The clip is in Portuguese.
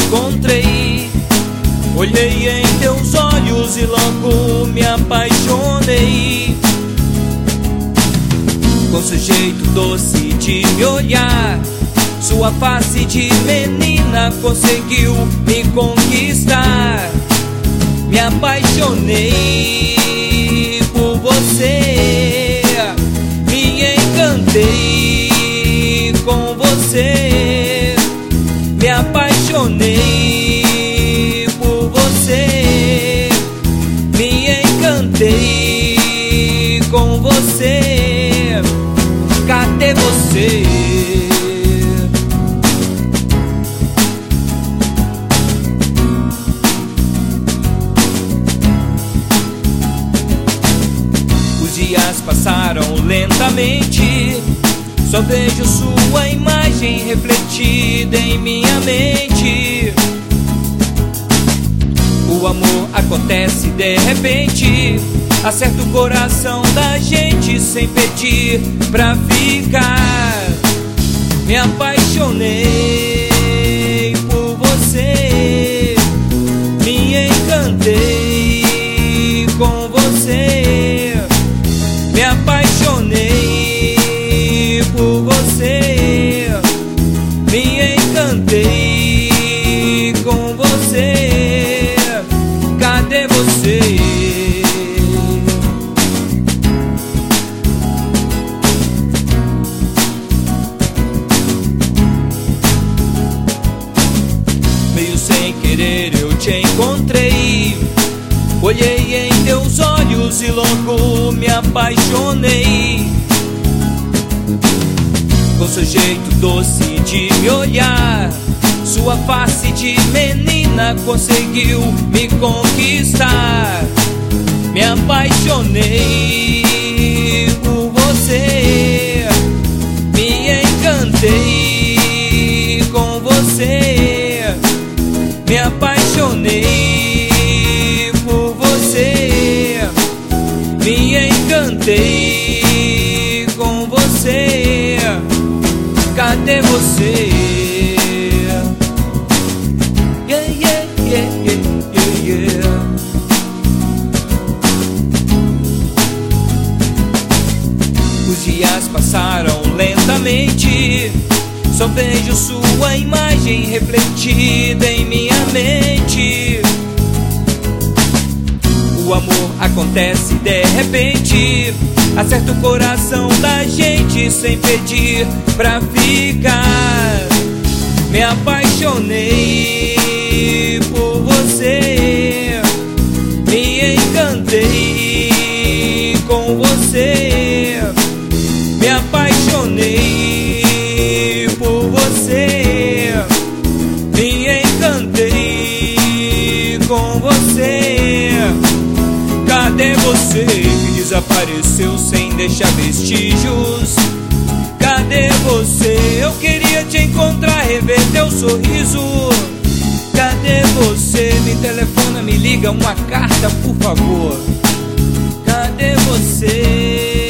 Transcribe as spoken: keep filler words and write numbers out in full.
encontrei. Olhei em teus olhos e logo me apaixonei. Com seu jeito doce de me olhar, sua face de menina conseguiu me conquistar. Me apaixonei por você, me encantei com você. Me apaixonei por você, me encantei com você. Cadê você? Os dias passaram lentamente, só vejo sua imagem refletida em minha mente. O amor acontece de repente, acerta o coração da gente sem pedir pra ficar. Me apaixonei por você, me encantei com você. Me apaixonei por você, me encantei com você. Cadê você? Meio sem querer eu te encontrei. Olhei em teus olhos e logo me apaixonei. Com seu jeito doce de me olhar, sua face de menina conseguiu me conquistar. Me apaixonei por você, me encantei com você. Me apaixonei por você, me encantei com você. Cadê você? Yeah, yeah, yeah, yeah, yeah, yeah. Os dias passaram lentamente, só vejo sua imagem refletida em minha mente. O amor acontece de repente, acerta o coração da gente sem pedir pra ficar. Me apaixonei por você, me encantei com você. Me apaixonei por você, me encantei com você. Cadê você que desapareceu sem deixar vestígios? Cadê você? Eu queria te encontrar, rever teu sorriso. Cadê você? Me telefona, me liga, uma carta, por favor. Cadê você?